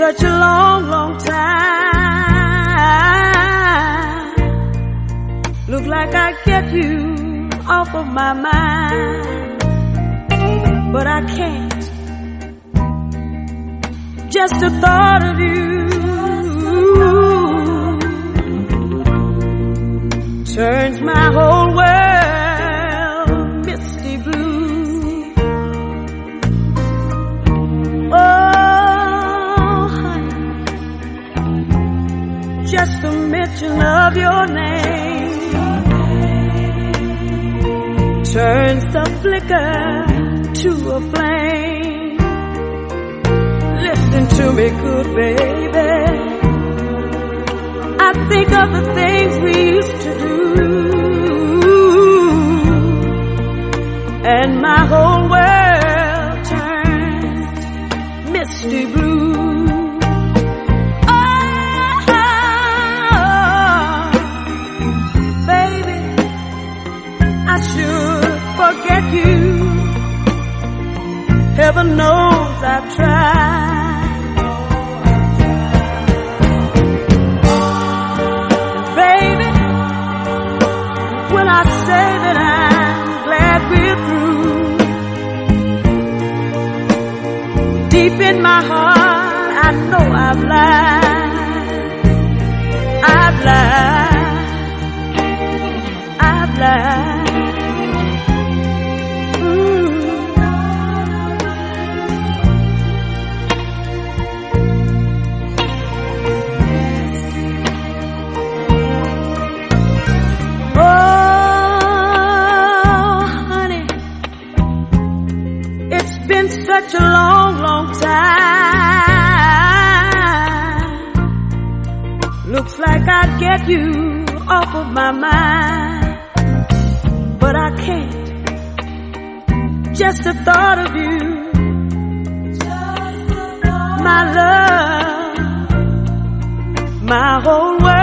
such a long, long time. Look like I get you off of my mind, but I can't. Just the thought of you turns my whole world misty blue. Oh, honey, just the mention of your name turns the flicker to a flame. Listen to me, good baby. I think of the things we used to do, and my whole world turns misty blue. Oh, baby, I should forget you. Heaven knows I've tried. I say that I'm glad we're through. Deep in my heart, I know I've lied. Been such a long, long time. Looks like I'd get you off of my mind, but I can't. Just the thought of you, my love, my whole world